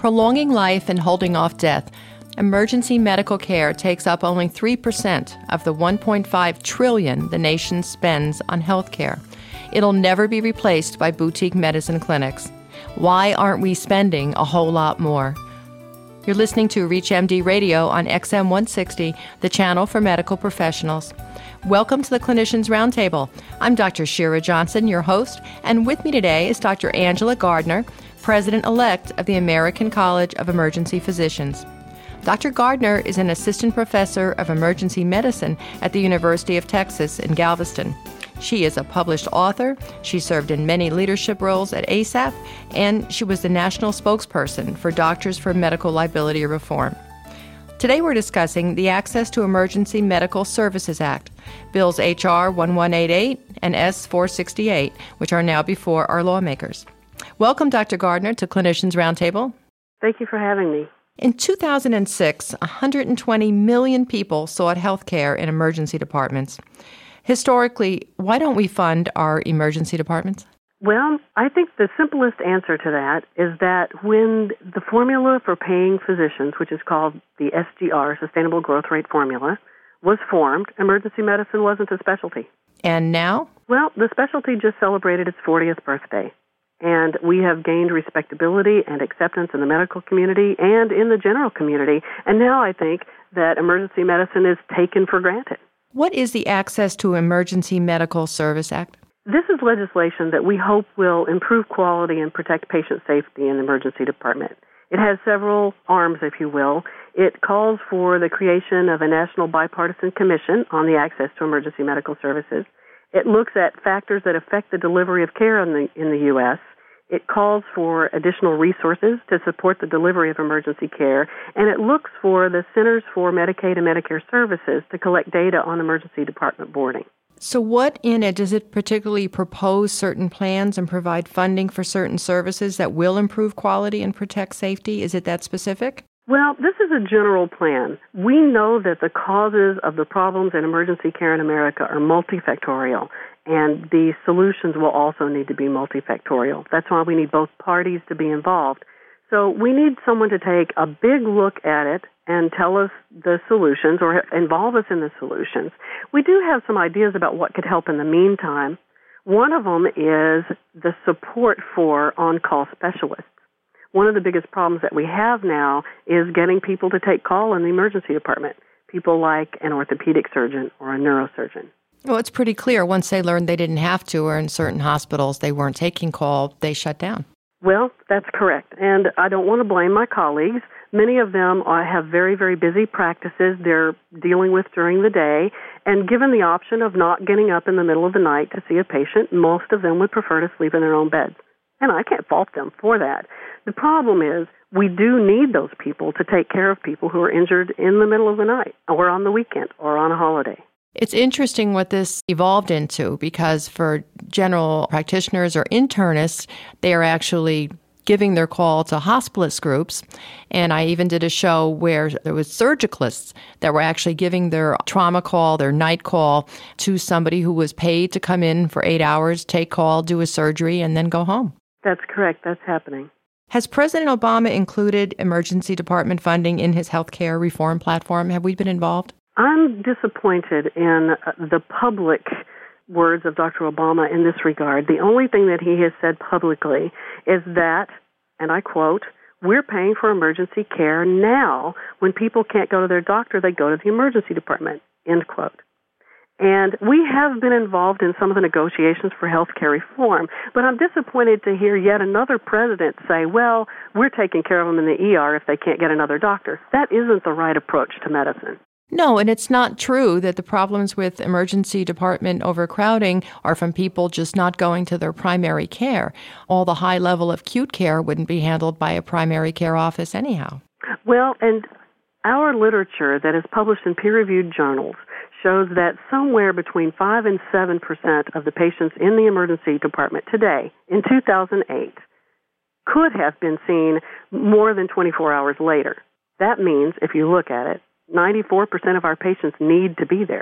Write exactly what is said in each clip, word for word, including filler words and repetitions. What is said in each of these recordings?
Prolonging life and holding off death, emergency medical care takes up only three percent of the one point five trillion dollars the nation spends on health care. It'll never be replaced by boutique medicine clinics. Why aren't we spending a whole lot more? You're listening to ReachMD Radio on X M one sixty, the channel for medical professionals. Welcome to the Clinicians Roundtable. I'm Doctor Shira Johnson, your host, and with me today is Doctor Angela Gardner, President-elect of the American College of Emergency Physicians. Doctor Gardner is an assistant professor of emergency medicine at the University of Texas in Galveston. She is a published author. She served in many leadership roles at A S A P, and she was the national spokesperson for Doctors for Medical Liability Reform. Today we're discussing the Access to Emergency Medical Services Act, Bills H R eleven eighty-eight and S four sixty-eight, which are now before our lawmakers. Welcome, Doctor Gardner, to Clinicians Roundtable. Thank you for having me. In two thousand six, one hundred twenty million people sought health care in emergency departments. Historically, why don't we fund our emergency departments? Well, I think the simplest answer to that is that when the formula for paying physicians, which is called the S G R, Sustainable Growth Rate Formula, was formed, emergency medicine wasn't a specialty. And now? Well, the specialty just celebrated its fortieth birthday. And we have gained respectability and acceptance in the medical community and in the general community. And now I think that emergency medicine is taken for granted. What is the Access to Emergency Medical Service Act? This is legislation that we hope will improve quality and protect patient safety in the emergency department. It has several arms, if you will. It calls for the creation of a national bipartisan commission on the access to emergency medical services. It looks at factors that affect the delivery of care in the, in the U S It calls for additional resources to support the delivery of emergency care, and it looks for the Centers for Medicaid and Medicare Services to collect data on emergency department boarding. So what in it, does it particularly propose certain plans and provide funding for certain services that will improve quality and protect safety? Is it that specific? Well, this is a general plan. We know that the causes of the problems in emergency care in America are multifactorial, and the solutions will also need to be multifactorial. That's why we need both parties to be involved. So we need someone to take a big look at it and tell us the solutions or involve us in the solutions. We do have some ideas about what could help in the meantime. One of them is the support for on-call specialists. One of the biggest problems that we have now is getting people to take call in the emergency department, people like an orthopedic surgeon or a neurosurgeon. Well, it's pretty clear once they learned they didn't have to, or in certain hospitals they weren't taking call, they shut down. Well, that's correct. And I don't want to blame my colleagues. Many of them are, have very, very busy practices they're dealing with during the day. And given the option of not getting up in the middle of the night to see a patient, most of them would prefer to sleep in their own beds. And I can't fault them for that. The problem is we do need those people to take care of people who are injured in the middle of the night or on the weekend or on a holiday. It's interesting what this evolved into, because for general practitioners or internists, they are actually giving their call to hospitalist groups. And I even did a show where there was surgicalists that were actually giving their trauma call, their night call, to somebody who was paid to come in for eight hours, take call, do a surgery, and then go home. That's correct. That's happening. Has President Obama included emergency department funding in his health care reform platform? Have we been involved? I'm disappointed in the public words of Doctor Obama in this regard. The only thing that he has said publicly is that, and I quote, "We're paying for emergency care now. When people can't go to their doctor, they go to the emergency department," end quote. And we have been involved in some of the negotiations for health care reform, but I'm disappointed to hear yet another president say, well, we're taking care of them in the E R if they can't get another doctor. That isn't the right approach to medicine. No, and it's not true that the problems with emergency department overcrowding are from people just not going to their primary care. All the high level of acute care wouldn't be handled by a primary care office anyhow. Well, and our literature that is published in peer-reviewed journals shows that somewhere between five and seven percent of the patients in the emergency department today, in two thousand eight, could have been seen more than twenty-four hours later. That means, if you look at it, ninety-four percent of our patients need to be there.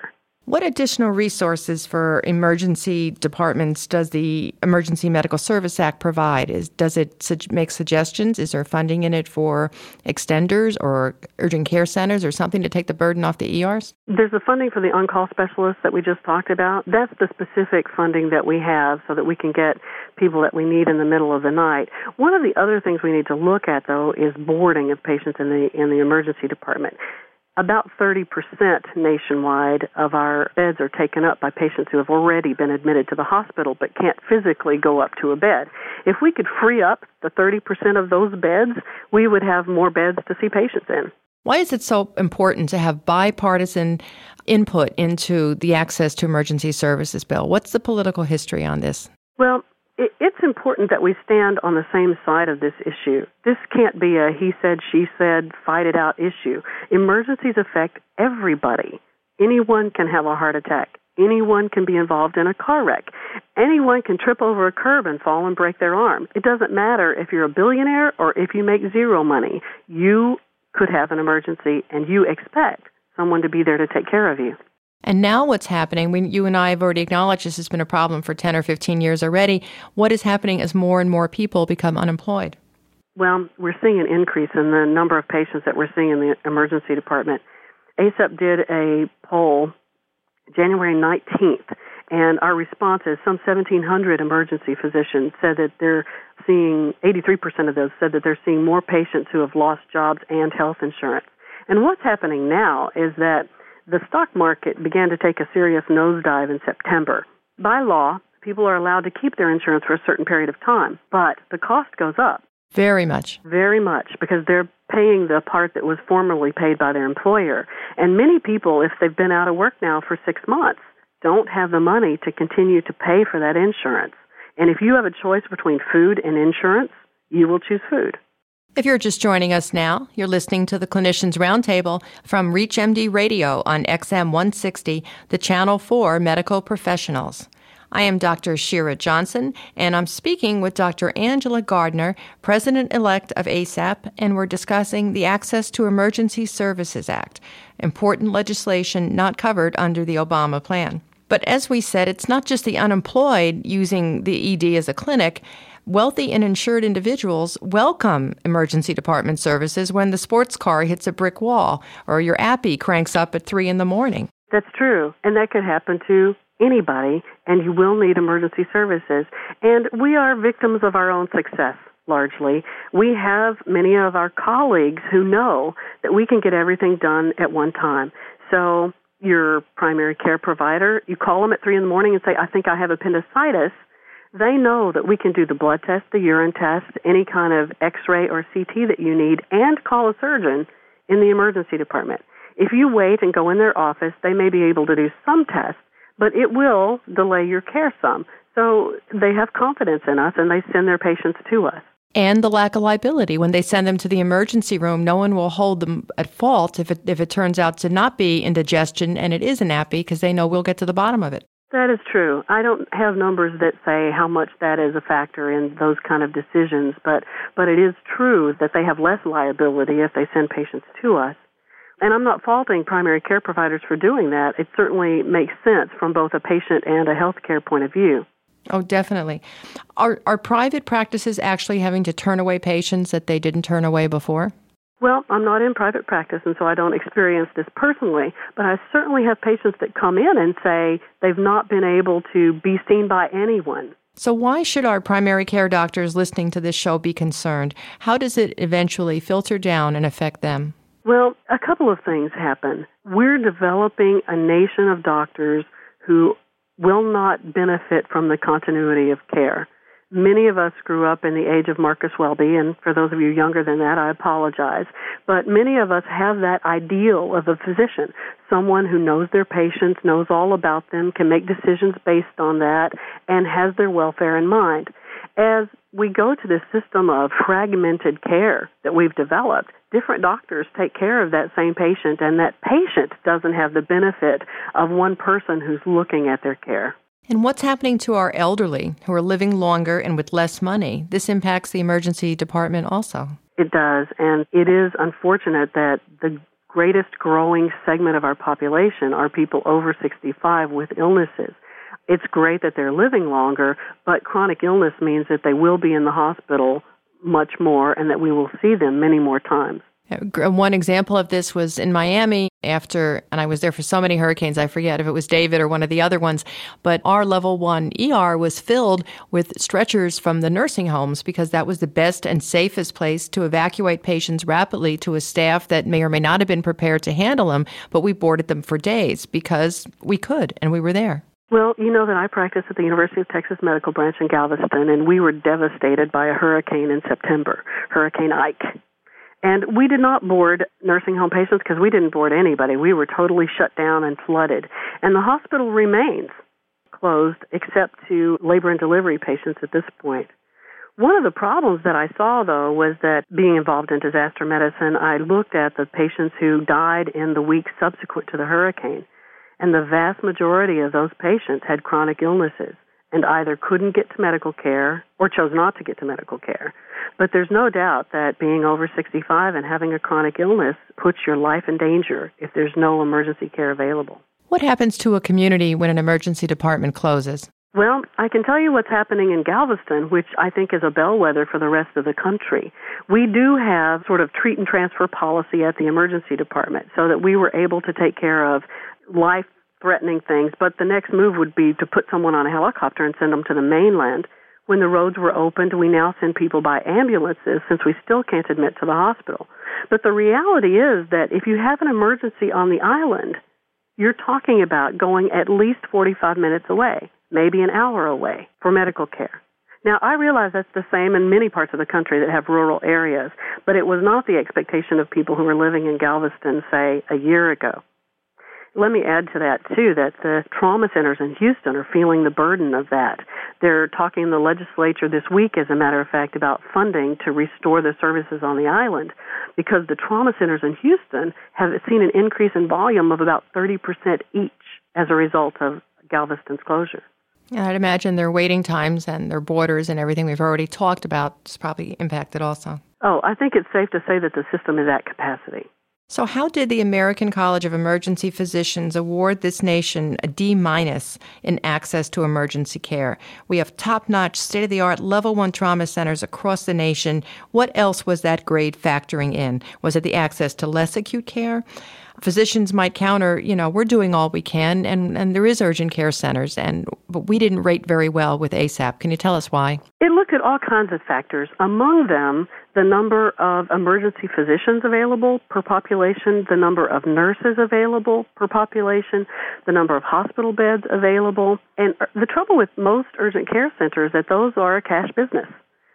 What additional resources for emergency departments does the Emergency Medical Service Act provide? Is, does it su- make suggestions? Is there funding in it for extenders or urgent care centers or something to take the burden off the E Rs? There's the funding for the on-call specialists that we just talked about. That's the specific funding that we have so that we can get people that we need in the middle of the night. One of the other things we need to look at, though, is boarding of patients in the in the emergency department. About thirty percent nationwide of our beds are taken up by patients who have already been admitted to the hospital but can't physically go up to a bed. If we could free up the thirty percent of those beds, we would have more beds to see patients in. Why is it so important to have bipartisan input into the Access to Emergency Services bill? What's the political history on this? Well, it's important that we stand on the same side of this issue. This can't be a he said, she said, fight it out issue. Emergencies affect everybody. Anyone can have a heart attack. Anyone can be involved in a car wreck. Anyone can trip over a curb and fall and break their arm. It doesn't matter if you're a billionaire or if you make zero money. You could have an emergency, and you expect someone to be there to take care of you. And now what's happening, when you and I have already acknowledged this has been a problem for ten or fifteen years already, what is happening as more and more people become unemployed? Well, we're seeing an increase in the number of patients that we're seeing in the emergency department. A C E P did a poll January nineteenth, and our response is some seventeen hundred emergency physicians said that they're seeing, eighty-three percent of those said that they're seeing more patients who have lost jobs and health insurance. And what's happening now is that the stock market began to take a serious nosedive in September. By law, people are allowed to keep their insurance for a certain period of time, but the cost goes up. Very much. Very much, because they're paying the part that was formerly paid by their employer. And many people, if they've been out of work now for six months, don't have the money to continue to pay for that insurance. And if you have a choice between food and insurance, you will choose food. If you're just joining us now, you're listening to the Clinicians Roundtable from ReachMD Radio on X M one sixty, the channel for medical professionals. I am Doctor Shira Johnson, and I'm speaking with Doctor Angela Gardner, President-elect of A C E P, and we're discussing the Access to Emergency Services Act, important legislation not covered under the Obama plan. But as we said, it's not just the unemployed using the E D as a clinic. Wealthy and insured individuals welcome emergency department services when the sports car hits a brick wall or your appy cranks up at three in the morning. That's true, and that could happen to anybody, and you will need emergency services. And we are victims of our own success, largely. We have many of our colleagues who know that we can get everything done at one time. So your primary care provider, you call them at three in the morning and say, I think I have appendicitis. They know that we can do the blood test, the urine test, any kind of x-ray or C T that you need, and call a surgeon in the emergency department. If you wait and go in their office, they may be able to do some tests, but it will delay your care some. So they have confidence in us, and they send their patients to us. And the lack of liability. When they send them to the emergency room, no one will hold them at fault if it, if it turns out to not be indigestion and it is an appy, because they know we'll get to the bottom of it. That is true. I don't have numbers that say how much that is a factor in those kind of decisions, but, but it is true that they have less liability if they send patients to us. And I'm not faulting primary care providers for doing that. It certainly makes sense from both a patient and a healthcare point of view. Oh, definitely. Are, are private practices actually having to turn away patients that they didn't turn away before? Well, I'm not in private practice, and so I don't experience this personally, but I certainly have patients that come in and say they've not been able to be seen by anyone. So why should our primary care doctors listening to this show be concerned? How does it eventually filter down and affect them? Well, a couple of things happen. We're developing a nation of doctors who will not benefit from the continuity of care. Many of us grew up in the age of Marcus Welby, and for those of you younger than that, I apologize. But many of us have that ideal of a physician, someone who knows their patients, knows all about them, can make decisions based on that, and has their welfare in mind. As we go to this system of fragmented care that we've developed, different doctors take care of that same patient, and that patient doesn't have the benefit of one person who's looking at their care. And what's happening to our elderly who are living longer and with less money? This impacts the emergency department also. It does, and it is unfortunate that the greatest growing segment of our population are people over sixty-five with illnesses. It's great that they're living longer, but chronic illness means that they will be in the hospital much more and that we will see them many more times. One example of this was in Miami after, and I was there for so many hurricanes, I forget if it was David or one of the other ones, but our level one E R was filled with stretchers from the nursing homes because that was the best and safest place to evacuate patients rapidly to a staff that may or may not have been prepared to handle them, but we boarded them for days because we could and we were there. Well, you know that I practice at the University of Texas Medical Branch in Galveston, and we were devastated by a hurricane in September, Hurricane Ike. And we did not board nursing home patients because we didn't board anybody. We were totally shut down and flooded. And the hospital remains closed except to labor and delivery patients at this point. One of the problems that I saw, though, was that being involved in disaster medicine, I looked at the patients who died in the weeks subsequent to the hurricane. And the vast majority of those patients had chronic illnesses and either couldn't get to medical care or chose not to get to medical care. But there's no doubt that being over sixty-five and having a chronic illness puts your life in danger if there's no emergency care available. What happens to a community when an emergency department closes? Well, I can tell you what's happening in Galveston, which I think is a bellwether for the rest of the country. We do have sort of treat and transfer policy at the emergency department so that we were able to take care of life-threatening things, but the next move would be to put someone on a helicopter and send them to the mainland. When the roads were opened, we now send people by ambulances since we still can't admit to the hospital. But the reality is that if you have an emergency on the island, you're talking about going at least forty-five minutes away, maybe an hour away for medical care. Now, I realize that's the same in many parts of the country that have rural areas, but it was not the expectation of people who were living in Galveston, say, a year ago. Let me add to that, too, that the trauma centers in Houston are feeling the burden of that. They're talking in the legislature this week, as a matter of fact, about funding to restore the services on the island because the trauma centers in Houston have seen an increase in volume of about thirty percent each as a result of Galveston's closure. Yeah, I'd imagine their waiting times and their borders and everything we've already talked about is probably impacted also. Oh, I think it's safe to say that the system is at capacity. So how did the American College of Emergency Physicians award this nation a D minus in access to emergency care? We have top-notch, state-of-the-art level one trauma centers across the nation. What else was that grade factoring in? Was it the access to less acute care? Physicians might counter, you know, we're doing all we can, and, and there is urgent care centers, and but we didn't rate very well with ASAP. Can you tell us why? It looked at all kinds of factors. Among them, the number of emergency physicians available per population, the number of nurses available per population, the number of hospital beds available. And the trouble with most urgent care centers is that those are a cash business.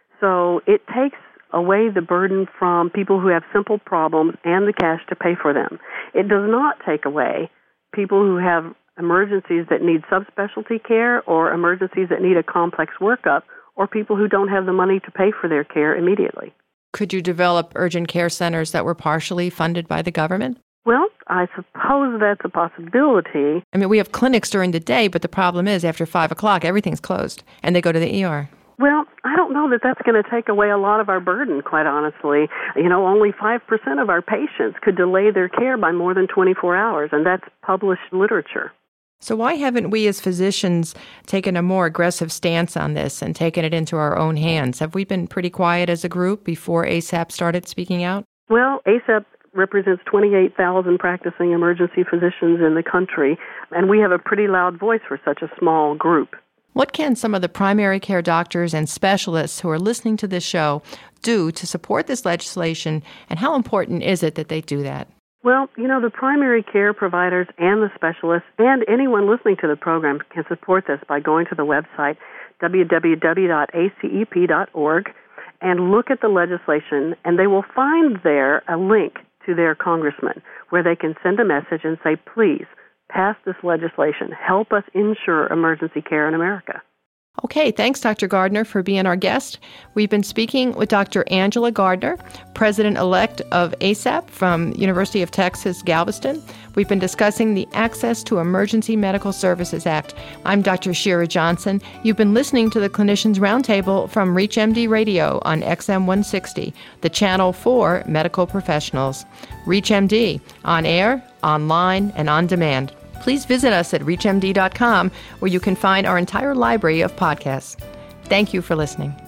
So it takes away the burden from people who have simple problems and the cash to pay for them. It does not take away people who have emergencies that need subspecialty care or emergencies that need a complex workup or people who don't have the money to pay for their care immediately. Could you develop urgent care centers that were partially funded by the government? Well, I suppose that's a possibility. I mean, we have clinics during the day, but the problem is after five o'clock, everything's closed, and they go to the E R. Well, I don't know that that's going to take away a lot of our burden, quite honestly. You know, only five percent of our patients could delay their care by more than twenty-four hours, and that's published literature. So why haven't we as physicians taken a more aggressive stance on this and taken it into our own hands? Have we been pretty quiet as a group before ASAP started speaking out? Well, ASAP represents twenty-eight thousand practicing emergency physicians in the country, and we have a pretty loud voice for such a small group. What can some of the primary care doctors and specialists who are listening to this show do to support this legislation, and how important is it that they do that? Well, you know, the primary care providers and the specialists and anyone listening to the program can support this by going to the website w w w dot a c e p dot org and look at the legislation, and they will find there a link to their congressman where they can send a message and say, please, pass this legislation. Help us ensure emergency care in America. Okay, thanks, Doctor Gardner, for being our guest. We've been speaking with Doctor Angela Gardner, President-elect of A S A P from University of Texas, Galveston. We've been discussing the Access to Emergency Medical Services Act. I'm Doctor Shira Johnson. You've been listening to the Clinicians Roundtable from ReachMD Radio on X M one sixty, the channel for medical professionals. ReachMD, on air, online, and on demand. Please visit us at reach M D dot com, where you can find our entire library of podcasts. Thank you for listening.